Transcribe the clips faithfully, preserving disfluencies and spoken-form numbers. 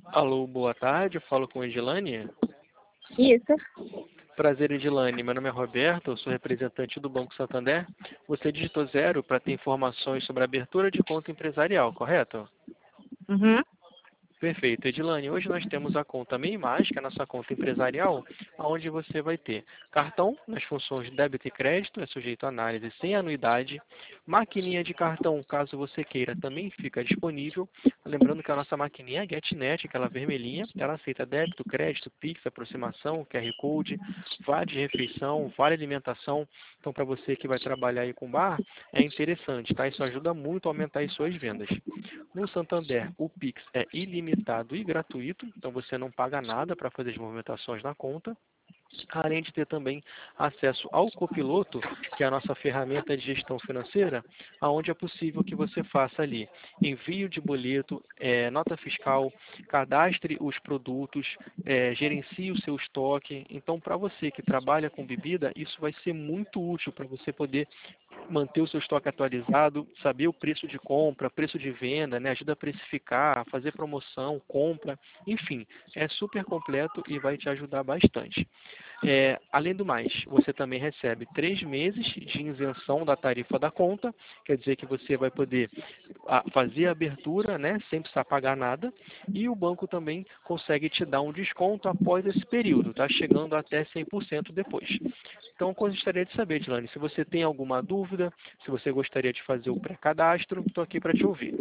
Alô, boa tarde, eu falo com Edilane. Isso. Prazer, Edilane. Meu nome é Roberto, eu sou representante do Banco Santander. Você digitou zero para ter informações sobre a abertura de conta empresarial, correto? Uhum. Perfeito, Edilane. Hoje nós temos a conta Meio Mágica, a nossa conta empresarial, onde você vai ter cartão nas funções de débito e crédito, é sujeito a análise sem anuidade. Maquininha de cartão, caso você queira, também fica disponível. Lembrando que a nossa maquininha é GetNet, aquela vermelhinha, ela aceita débito, crédito, Pix, aproximação, Q R Code, vale de refeição, vale alimentação. Então, para você que vai trabalhar aí com bar, é interessante, tá? Isso ajuda muito a aumentar as suas vendas. No Santander, o Pix é ilimitado e gratuito, então você não paga nada para fazer as movimentações na conta. Além de ter também acesso ao Copiloto, que é a nossa ferramenta de gestão financeira, onde é possível que você faça ali envio de boleto, é, nota fiscal, cadastre os produtos, é, gerencie o seu estoque. Então, para você que trabalha com bebida, isso vai ser muito útil para você poder manter o seu estoque atualizado, saber o preço de compra, preço de venda, né? Ajuda a precificar, fazer promoção, compra, enfim, é super completo e vai te ajudar bastante. É, além do mais, você também recebe três meses de isenção da tarifa da conta, quer dizer que você vai poder a, fazer a abertura, né, sem precisar pagar nada, e o banco também consegue te dar um desconto após esse período, tá? Chegando até cem por cento depois. Então, eu gostaria de saber, Dilane, se você tem alguma dúvida, se você gostaria de fazer o pré-cadastro, estou aqui para te ouvir.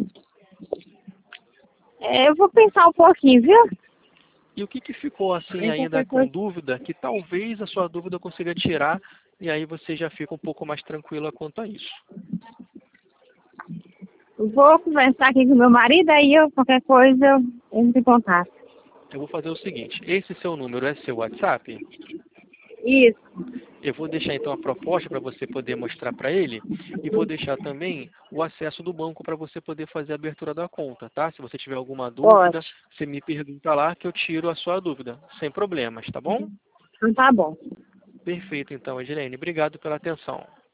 É, eu vou pensar um pouquinho, viu? E o que, que ficou assim E ainda qualquer com coisa. dúvida, que talvez a sua dúvida eu consiga tirar, e aí você já fica um pouco mais tranquila quanto a isso. Eu vou conversar aqui com meu marido, aí eu, qualquer coisa, eu entro em contato. Eu vou fazer o seguinte, esse seu número é seu WhatsApp? Isso. Eu vou deixar então a proposta para você poder mostrar para ele e vou deixar também o acesso do banco para você poder fazer a abertura da conta, tá? Se você tiver alguma Pode. dúvida, você me pergunta lá que eu tiro a sua dúvida, sem problemas, tá bom? Então tá bom. Perfeito então, Edilene. Obrigado pela atenção.